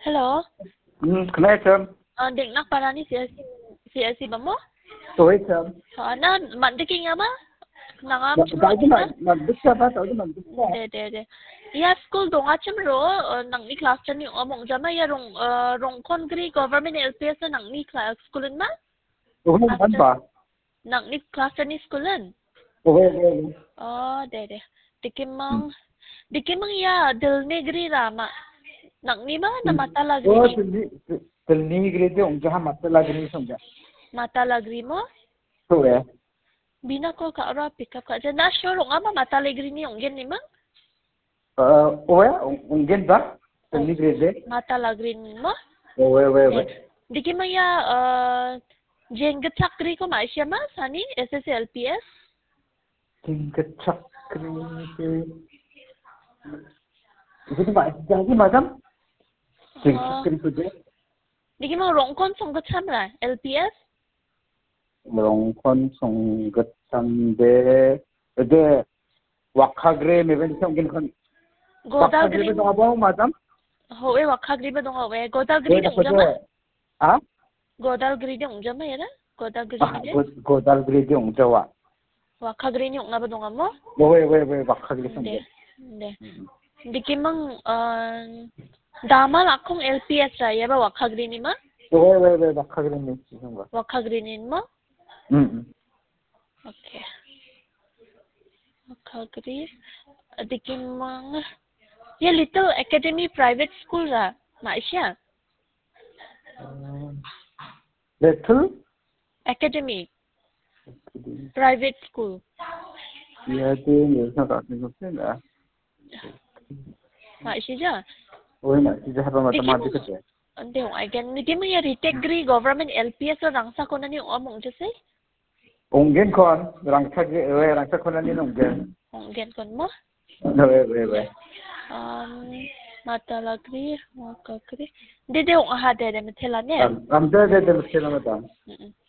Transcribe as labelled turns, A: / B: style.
A: Hello.
B: Kenapa?
A: Dek nak parani CSC ba mo?
B: Sorry, sir.
A: Na mandiking ama? Nangam
B: Tahu tu mandus apa? Tahu tu mandus apa?
A: De. Ya school dong acham ro nang ni class chan ni omong jama ya rong kongri government LPS na nang ni class schoolin ma?
B: Oh, apa?
A: Nang ni class chan ni schoolin.
B: Oh.
A: Oh, de. Dikimang ya dil negri rama. Nang ni ba na mata lagri?
B: Oh, telni grade ong jaha mata lagri somja.
A: Mata lagri mo?
B: So ya.
A: Bina ko ka ora pick up ka. Na sure ong ama mata lagri ni ong gen ni ma?
B: Oh ya, onggen ba? Telni grade.
A: Mata lagri ni mo?
B: Oh, weh.
A: Dikimang ya jengget chakri ko ma siya ma sani SSLPS?
B: Tingkat chakri. Itu jadi macam chakri tu je.
A: Dikimang rongkon song ka chamra LPS?
B: Rongkon songgat samde. Ede wakagre meben songgen kon.
A: Godalgri
B: Wakagre tu apa macam?
A: howe wakagri ba dong howe Godalgri dong jama?
B: Ah?
A: Godalgri dong jama ya na? Godalgri ni.
B: Godalgri ong jawa.
A: Wakagri ni ong na ba dong mo?
B: Weh, wakagre somja.
A: De. Dikimang damal akong LPS ra ya ba wakagri ni ma?
B: Weh, wakagre ni somba.
A: Wakagri ni mo? Okay. Wakagri. Dikimang ya Little Academy private school ra ma siya?
B: Little
A: Academy private school.
B: Ya tu ni nak ni tu
A: Ma siya?
B: Oh, nak siya apa matematik tu?
A: Ande again dikimang ya Ritegree government LPS ra rangsa ko na ni omong jese?
B: Onggen kon, rangsa kon ni onggen.
A: Onggen kon mo?
B: Weh.
A: Mata lagri, wakagri. Dede ong aha dede metela ne?
B: Amda de mesti nama